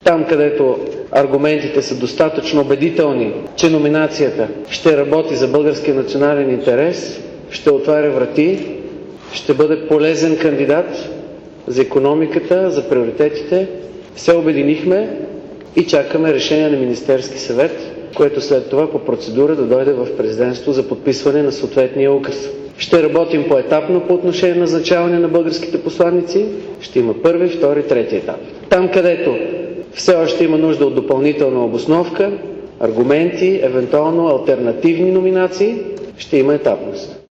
Там, където аргументите са достатъчно убедителни, че номинацията ще работи за българския национален интерес, ще отваря врати, ще бъде полезен кандидат за икономиката, за приоритетите, се обединихме и чакаме решение на Министерски съвет, което след това по процедура да дойде в президентство за подписване на съответния указ. Ще работим поетапно по отношение на назначаване на българските посланици. Ще има първи, втори, трети етап. Там, където все още има нужда от допълнителна обосновка, аргументи, евентуално алтернативни номинации, ще има етапност.